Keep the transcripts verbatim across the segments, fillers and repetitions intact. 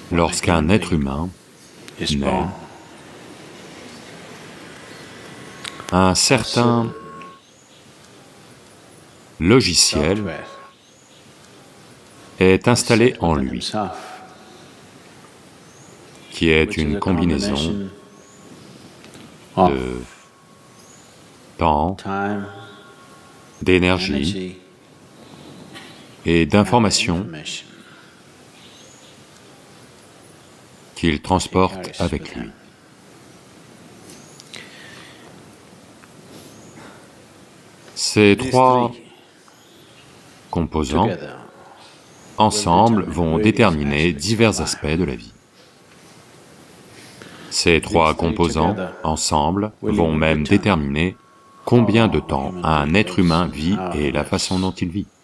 Lorsqu'un être humain naît, un certain logiciel est installé en lui, qui est une combinaison de temps, d'énergie et d'informations qu'il transporte avec lui. Ces trois composants, ensemble, vont déterminer divers aspects de la vie. Ces trois composants, ensemble, vont même déterminer combien de temps un être humain vit et la façon dont il vit.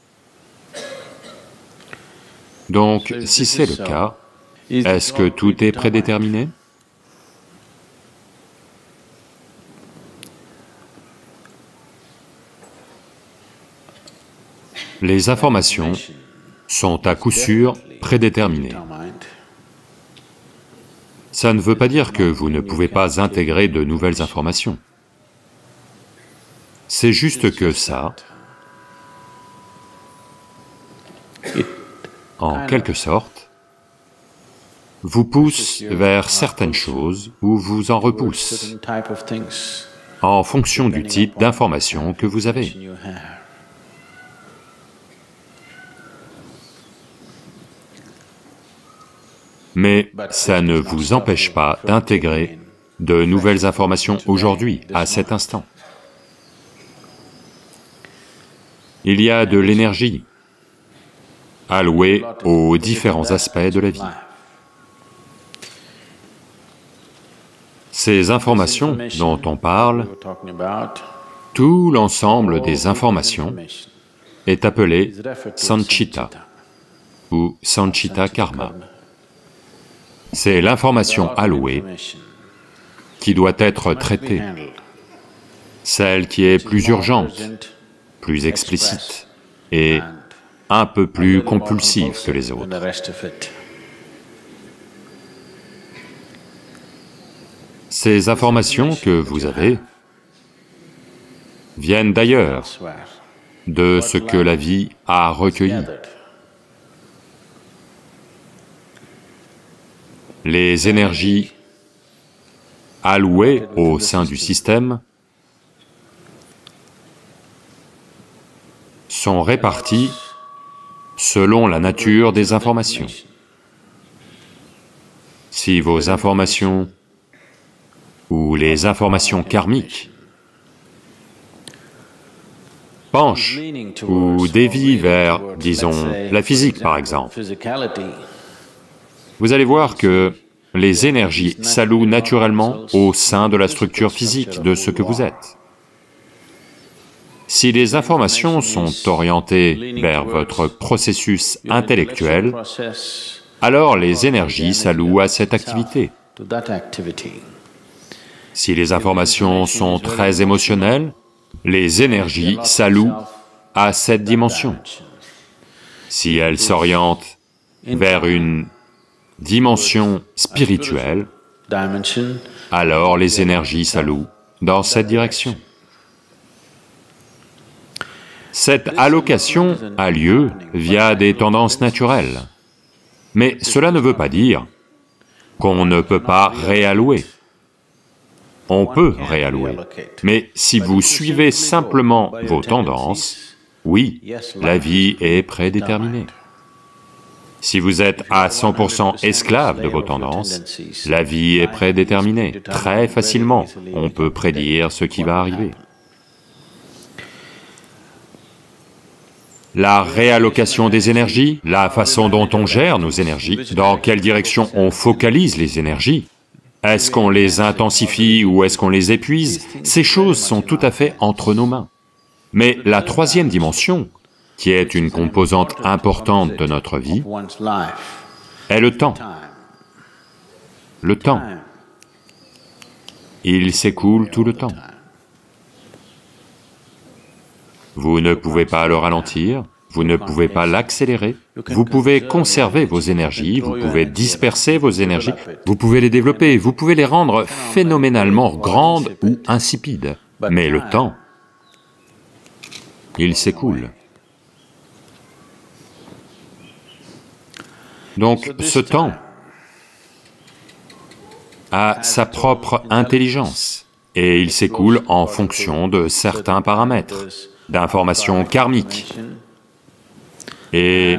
Donc, si c'est le cas, est-ce que tout est prédéterminé? Les informations sont à coup sûr prédéterminées. Ça ne veut pas dire que vous ne pouvez pas intégrer de nouvelles informations. C'est juste que ça, en quelque sorte, vous pousse vers certaines choses ou vous en repousse, en fonction du type d'information que vous avez. Mais ça ne vous empêche pas d'intégrer de nouvelles informations aujourd'hui, à cet instant. Il y a de l'énergie allouée aux différents aspects de la vie. Ces informations dont on parle, tout l'ensemble des informations est appelé sanchita ou sanchita karma. C'est l'information allouée qui doit être traitée, celle qui est plus urgente, plus explicite et un peu plus compulsive que les autres. Ces informations que vous avez viennent d'ailleurs, de ce que la vie a recueilli. Les énergies allouées au sein du système sont réparties selon la nature des informations. Si vos informations ou les informations karmiques penchent ou dévient vers, disons, la physique par exemple, vous allez voir que les énergies s'allouent naturellement au sein de la structure physique de ce que vous êtes. Si les informations sont orientées vers votre processus intellectuel, alors les énergies s'allouent à cette activité. Si les informations sont très émotionnelles, les énergies s'allouent à cette dimension. Si elles s'orientent vers une dimension spirituelle, alors les énergies s'allouent dans cette direction. Cette allocation a lieu via des tendances naturelles, mais cela ne veut pas dire qu'on ne peut pas réallouer. On peut réallouer, mais si vous suivez simplement vos tendances, oui, la vie est prédéterminée. Si vous êtes à cent pour cent esclave de vos tendances, la vie est prédéterminée. Très facilement, on peut prédire ce qui va arriver. La réallocation des énergies, la façon dont on gère nos énergies, dans quelle direction on focalise les énergies, est-ce qu'on les intensifie ou est-ce qu'on les épuise, ces choses sont tout à fait entre nos mains. Mais la troisième dimension, qui est une composante importante de notre vie, est le temps. Le temps. Il s'écoule tout le temps. Vous ne pouvez pas le ralentir, vous ne pouvez pas l'accélérer, vous pouvez conserver vos énergies, vous pouvez disperser vos énergies, vous pouvez les développer, vous pouvez les rendre phénoménalement grandes ou insipides. Mais le temps, il s'écoule. Donc ce temps a sa propre intelligence, et il s'écoule en fonction de certains paramètres, d'informations karmiques et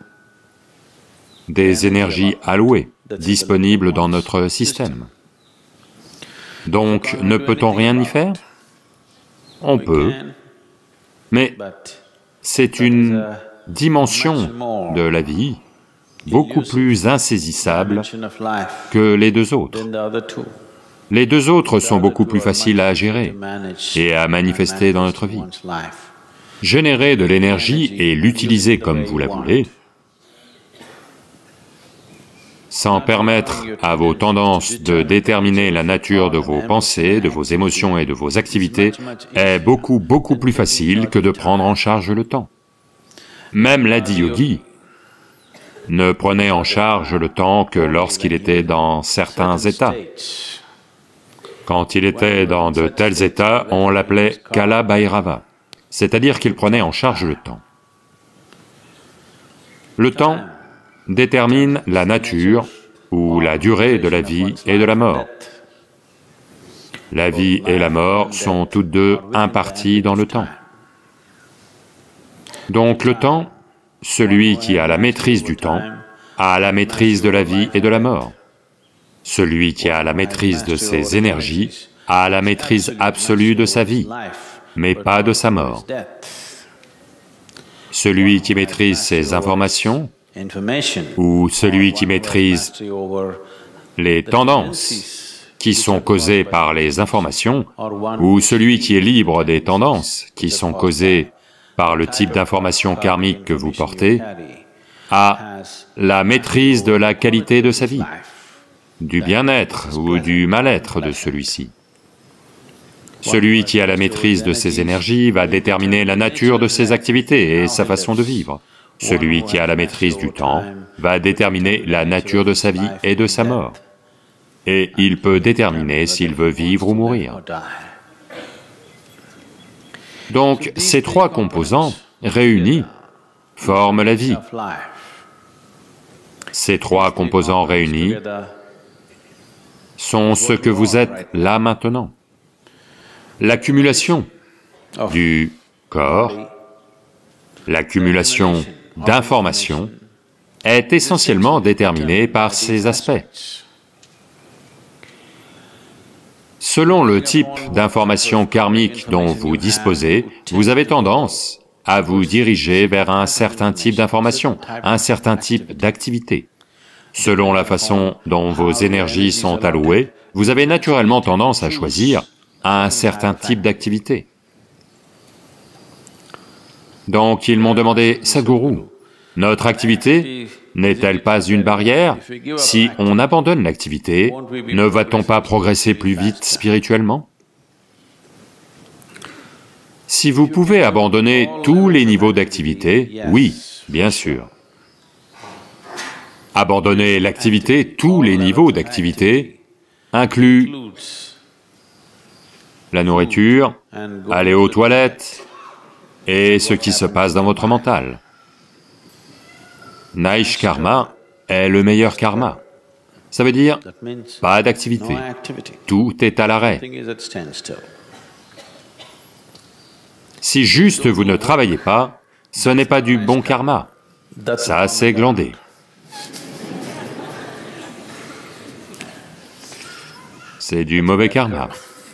des énergies allouées, disponibles dans notre système. Donc, ne peut-on rien y faire? On peut, mais c'est une dimension de la vie beaucoup plus insaisissable que les deux autres. Les deux autres sont beaucoup plus faciles à gérer et à manifester dans notre vie. Générer de l'énergie et l'utiliser comme vous la voulez, sans permettre à vos tendances de déterminer la nature de vos pensées, de vos émotions et de vos activités, est beaucoup, beaucoup plus facile que de prendre en charge le temps. Même l'Adi-yogi ne prenait en charge le temps que lorsqu'il était dans certains états. Quand il était dans de tels états, on l'appelait Kala Bhairava, c'est-à-dire qu'il prenait en charge le temps. Le temps détermine la nature ou la durée de la vie et de la mort. La vie et la mort sont toutes deux imparties dans le temps. Donc le temps, celui qui a la maîtrise du temps, a la maîtrise de la vie et de la mort. Celui qui a la maîtrise de ses énergies a la maîtrise absolue de sa vie, mais pas de sa mort. Celui qui maîtrise ses informations, ou celui qui maîtrise les tendances qui sont causées par les informations, ou celui qui est libre des tendances qui sont causées par le type d'information karmique que vous portez, a la maîtrise de la qualité de sa vie, du bien-être ou du mal-être de celui-ci. Celui qui a la maîtrise de ses énergies va déterminer la nature de ses activités et sa façon de vivre. Celui qui a la maîtrise du temps va déterminer la nature de sa vie et de sa mort. Et il peut déterminer s'il veut vivre ou mourir. Donc, ces trois composants, réunis, forment la vie. Ces trois composants réunis sont ce que vous êtes là maintenant. L'accumulation du corps, l'accumulation d'informations est essentiellement déterminée par ces aspects. Selon le type d'information karmique dont vous disposez, vous avez tendance à vous diriger vers un certain type d'information, un certain type d'activité. Selon la façon dont vos énergies sont allouées, vous avez naturellement tendance à choisir un certain type d'activité. Donc ils m'ont demandé, « Sadhguru, notre activité n'est-elle pas une barrière? Si on abandonne l'activité, ne va-t-on pas progresser plus vite spirituellement ?» Si vous pouvez abandonner tous les niveaux d'activité, oui, bien sûr. Abandonner l'activité, tous les niveaux d'activité, inclut la nourriture, aller aux toilettes, et ce qui se passe dans votre mental. Naishkarma est le meilleur karma. Ça veut dire pas d'activité, tout est à l'arrêt. Si juste vous ne travaillez pas, ce n'est pas du bon karma, ça c'est glandé. C'est du mauvais karma.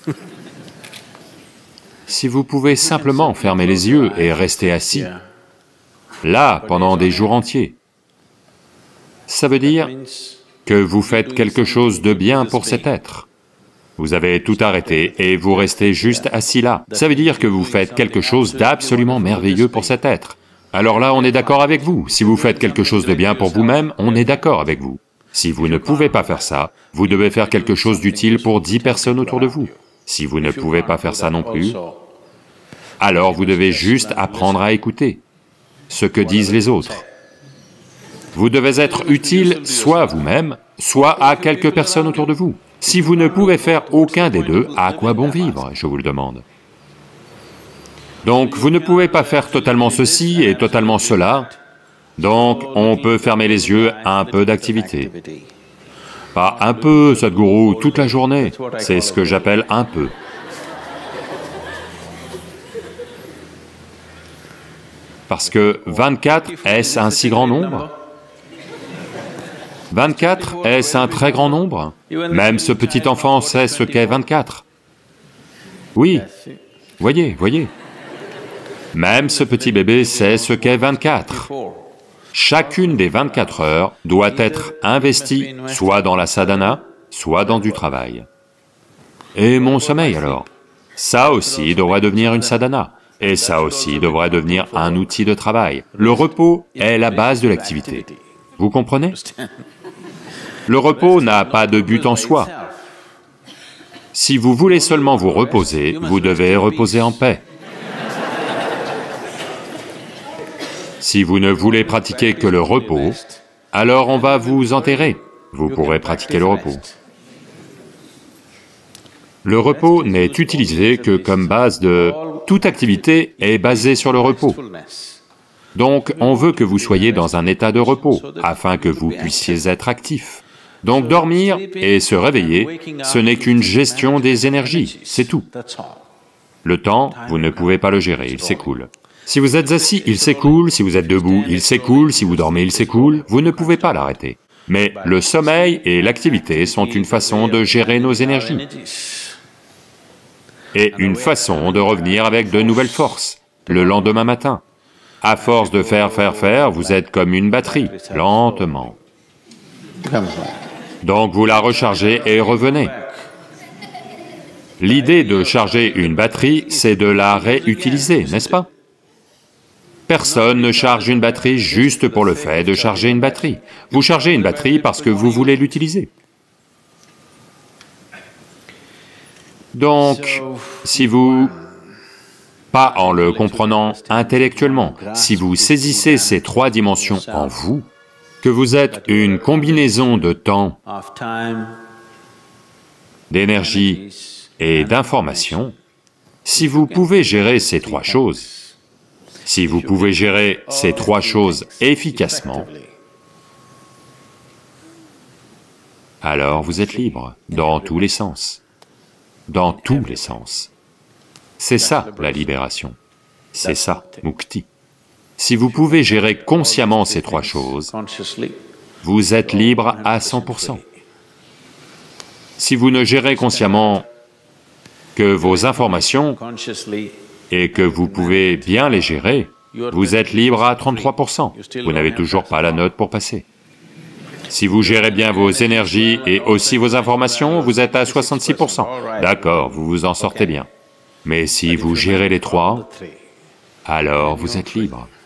Si vous pouvez simplement fermer les yeux et rester assis, là, pendant des jours entiers, ça veut dire que vous faites quelque chose de bien pour cet être. Vous avez tout arrêté et vous restez juste assis là. Ça veut dire que vous faites quelque chose d'absolument merveilleux pour cet être. Alors là, on est d'accord avec vous. Si vous faites quelque chose de bien pour vous-même, on est d'accord avec vous. Si vous ne pouvez pas faire ça, vous devez faire quelque chose d'utile pour dix personnes autour de vous. Si vous ne pouvez pas faire ça non plus, alors vous devez juste apprendre à écouter. ce que disent les autres. Vous devez être utile soit à vous-même, soit à quelques personnes autour de vous. Si vous ne pouvez faire aucun des deux, à quoi bon vivre, je vous le demande? Donc vous ne pouvez pas faire totalement ceci et totalement cela, donc on peut fermer les yeux à un peu d'activité. Pas un peu, Sadhguru, toute la journée, c'est ce que j'appelle un peu. Parce que vingt-quatre, est-ce un si grand nombre? vingt-quatre, est-ce un très grand nombre? Même ce petit enfant sait ce qu'est vingt-quatre. Oui, voyez, voyez. Même ce petit bébé sait ce qu'est vingt-quatre. Chacune des vingt-quatre heures doit être investie soit dans la sadhana, soit dans du travail. Et mon sommeil alors? Ça aussi devrait devenir une sadhana, et ça aussi devrait devenir un outil de travail. Le repos est la base de l'activité. Vous comprenez? Le repos n'a pas de but en soi. Si vous voulez seulement vous reposer, vous devez reposer en paix. Si vous ne voulez pratiquer que le repos, alors on va vous enterrer. Vous pourrez pratiquer le repos. Le repos n'est utilisé que comme base de... Toute activité est basée sur le repos. Donc on veut que vous soyez dans un état de repos, afin que vous puissiez être actif. Donc dormir et se réveiller, ce n'est qu'une gestion des énergies, c'est tout. Le temps, vous ne pouvez pas le gérer, il s'écoule. Si vous êtes assis, il s'écoule, si vous êtes debout, il s'écoule, si vous dormez, il s'écoule, vous ne pouvez pas l'arrêter. Mais le sommeil et l'activité sont une façon de gérer nos énergies. Et une façon de revenir avec de nouvelles forces, le lendemain matin. À force de faire, faire, faire, vous êtes comme une batterie, lentement. Donc vous la rechargez et revenez. L'idée de charger une batterie, c'est de la réutiliser, n'est-ce pas? Personne ne charge une batterie juste pour le fait de charger une batterie. Vous chargez une batterie parce que vous voulez l'utiliser. Donc, si vous... pas en le comprenant intellectuellement, si vous saisissez ces trois dimensions en vous, que vous êtes une combinaison de temps, d'énergie et d'information, si vous pouvez gérer ces trois choses, si vous pouvez gérer ces trois choses efficacement, alors vous êtes libre, dans tous les sens, dans tous les sens. C'est ça la libération, c'est ça, mukti. Si vous pouvez gérer consciemment ces trois choses, vous êtes libre à cent pour cent. Si vous ne gérez consciemment que vos informations et que vous pouvez bien les gérer, vous êtes libre à trente-trois pour cent. Vous n'avez toujours pas la note pour passer. Si vous gérez bien vos énergies et aussi vos informations, vous êtes à soixante-six pour cent. D'accord, vous vous en sortez bien. Mais si vous gérez les trois, alors vous êtes libre.